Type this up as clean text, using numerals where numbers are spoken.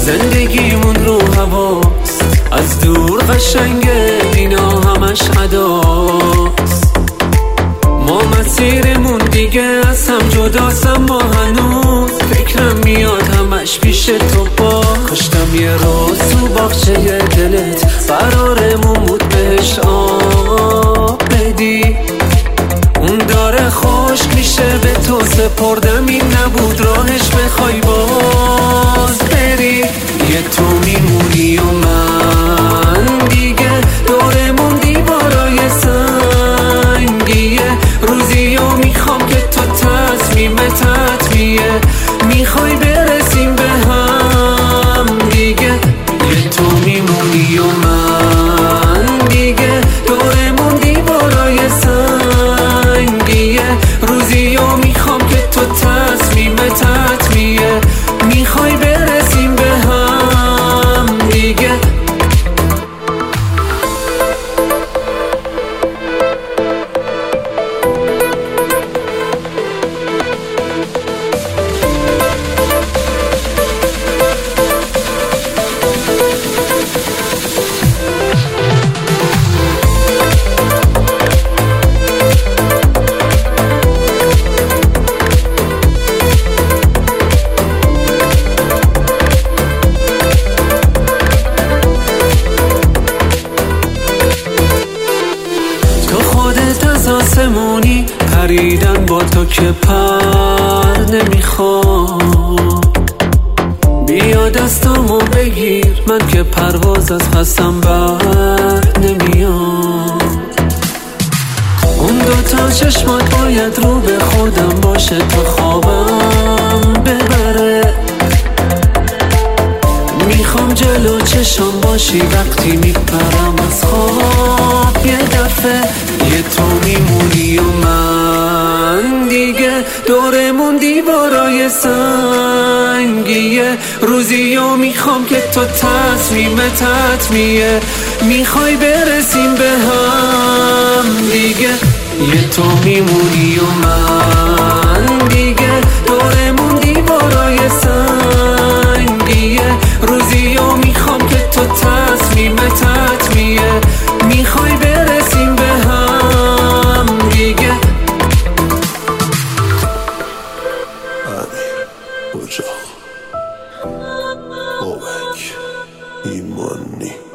زندگیمون رو هواست، از دور قشنگه اینا همش عداست. ما مسیرمون دیگه از هم جداست، اما هنوز فکرم میاد همش پیش تو با کاشتم یه روز تو باغچه دلت قرارمون بود بهش آب بدی. اون داره خشک میشه به تو سپردم، این نبود راهش بخوای باز بری. یه تو میمونی و من دیگه دورمون دیوارای سنگیه. روزی و میخوام که تو تصمیمت حتمیه، میخوای برسیم به هم دیگه. یه تو میمونی و من دیگه دورمون دیوارای سنگیه. روزی و میخوام که تو تصمیمت حتمیه، میخوای برسیم به هم دیگه. آسمونی پریدن با تو که پر نمیخوام. بیا دستامو بگیر من که پرواز از خستم بر نمیام. اون دوتا چشمات باید رو به خودم باشه تا خوابم ببره. میخوام جلو چشم باشی وقتی میپرم از خواب یه دفعه. یه تو میمونی و من دیگه دورمون دیوارای سنگیه. روزی و میخوام که تو تصمیمت حتمیه، میخوای برسیم به هم دیگه. یه تو میمونی و من دیگه دورمون دیوارای سنگیه. روزی و میخوام که تو تصمیمت حتمیه، میخوای برسیم به هم دیگه. امیر اجاق بابک ایمانی